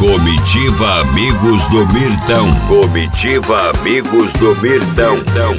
Comitiva Amigos do Mirtão. Comitiva Amigos do Mirtão.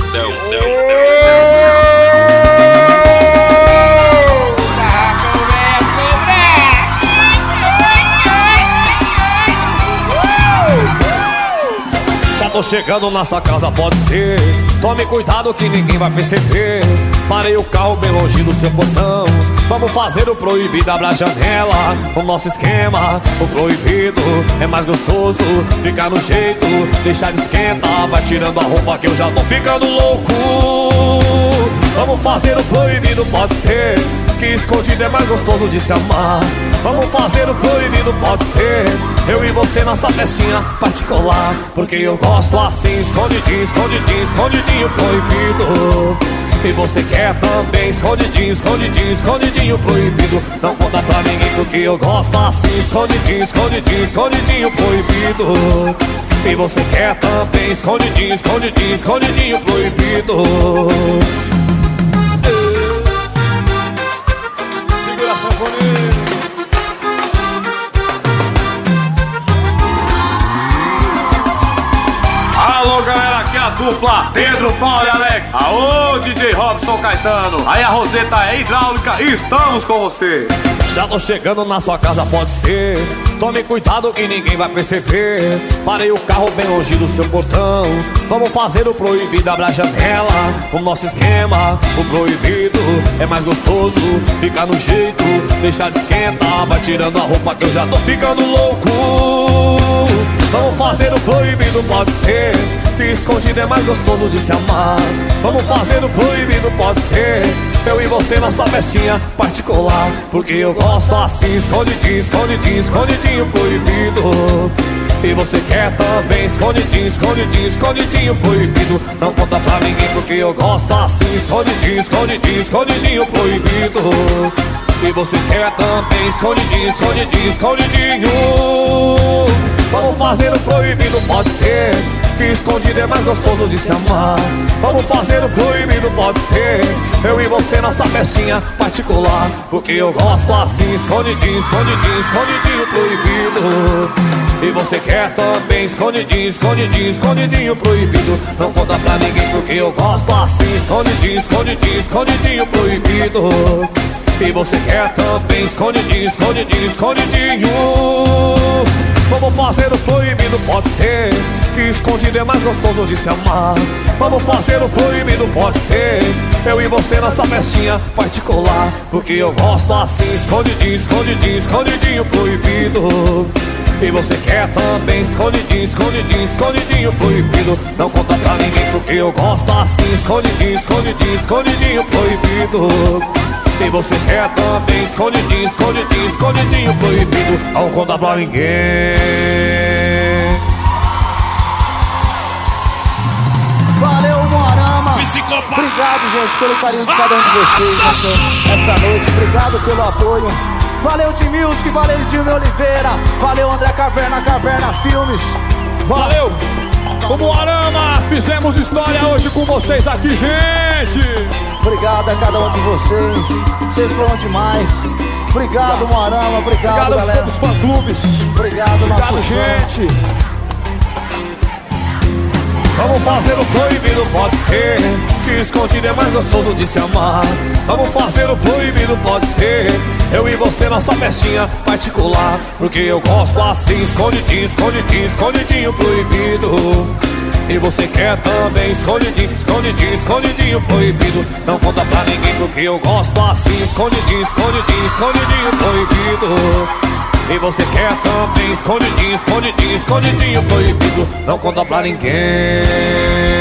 Já tô chegando na sua casa, pode ser. Tome cuidado que ninguém vai perceber. Parei o carro bem longe do seu portão. Vamos fazer o proibido, abre a janela. O nosso esquema, o proibido é mais gostoso. Ficar no jeito, deixar de esquentar. Vai tirando a roupa que eu já tô ficando louco. Vamos fazer o proibido, pode ser. Que escondido é mais gostoso de se amar. Vamos fazer o proibido, pode ser. Eu e você, nossa festinha particular. Porque eu gosto assim, escondidinho, escondidinho, escondidinho proibido. E você quer também, escondidinho, escondidinho, escondidinho proibido. Não conta pra ninguém porque eu gosto assim, escondidinho, escondidinho, escondidinho proibido. E você quer também, escondidinho, escondidinho, escondidinho proibido. Segura a sanfoninha. Alô galera, aqui é a dupla Pedro, Paulo e Alex. Aô DJ Robson Caetano. Aí a Roseta é hidráulica e estamos com você. Já tô chegando na sua casa, pode ser. Tome cuidado que ninguém vai perceber. Parei o carro bem longe do seu portão. Vamos fazer o proibido, abre a janela. O nosso esquema, o proibido é mais gostoso. Ficar no jeito, deixar de esquentar. Vai tirando a roupa que eu já tô ficando louco. Vamos fazer o proibido, pode ser. Que escondido é mais gostoso de se amar. Vamos fazer o proibido, pode ser. Eu e você, nossa festinha particular. Porque eu gosto assim, escondidinho, escondidinho, escondidinho proibido. E você quer também, escondidinho, escondidinho, escondidinho proibido. Não conta pra ninguém porque eu gosto assim, escondidinho, escondidinho, escondidinho proibido. E você quer também, escondidinho, escondidinho, escondidinho. Vamos fazer o proibido, pode ser. Que escondido é mais gostoso de se amar. Vamos fazer o proibido, pode ser. Eu e você, nossa festinha particular. Porque eu gosto assim, escondidinho, escondidinho, escondidinho proibido. E você quer também, escondidinho, escondidinho, escondidinho proibido. Não conta pra ninguém porque eu gosto assim, escondidinho, escondidinho, escondidinho proibido. E você quer também, escondidinho, escondidinho, escondidinho. Vamos fazer o proibido, pode ser. Que escondido é mais gostoso de se amar. Vamos fazer o proibido, pode ser. Eu e você, nossa festinha particular. Porque eu gosto assim, escondidinho, escondidinho, escondidinho proibido. E você quer também, escondidinho, escondidinho, escondidinho proibido. Não conta pra ninguém porque eu gosto assim, escondidinho, escondidinho, escondidinho proibido. E você quer também, escondidinho, escondidinho, escondidinho proibido. Não conta pra ninguém. Valeu, Moarama. Obrigado, gente, pelo carinho de cada um de vocês essa noite. Obrigado pelo apoio. Valeu, de Music, valeu, de Oliveira. Valeu, André Caverna, Caverna Filmes. Valeu! O Moarama, fizemos história hoje com vocês aqui, gente! Obrigado a cada um de vocês. Vocês foram demais. Obrigado, Moarama. Obrigado, galera. A todos os fã-clubes. Obrigado, nosso gente. Vamos fazer o proibido, pode ser. Que escondido é mais gostoso de se amar. Vamos fazer o proibido, pode ser. Eu e você, nossa festinha particular. Porque eu gosto assim, escondidinho, escondidinho, escondidinho proibido. E você quer também, escondidinho, escondidinho, escondidinho proibido. Não conta pra ninguém porque eu gosto assim, escondidinho, escondidinho, escondidinho proibido. E você quer também, escondidinho, escondidinho, escondidinho proibido. Não conta pra ninguém.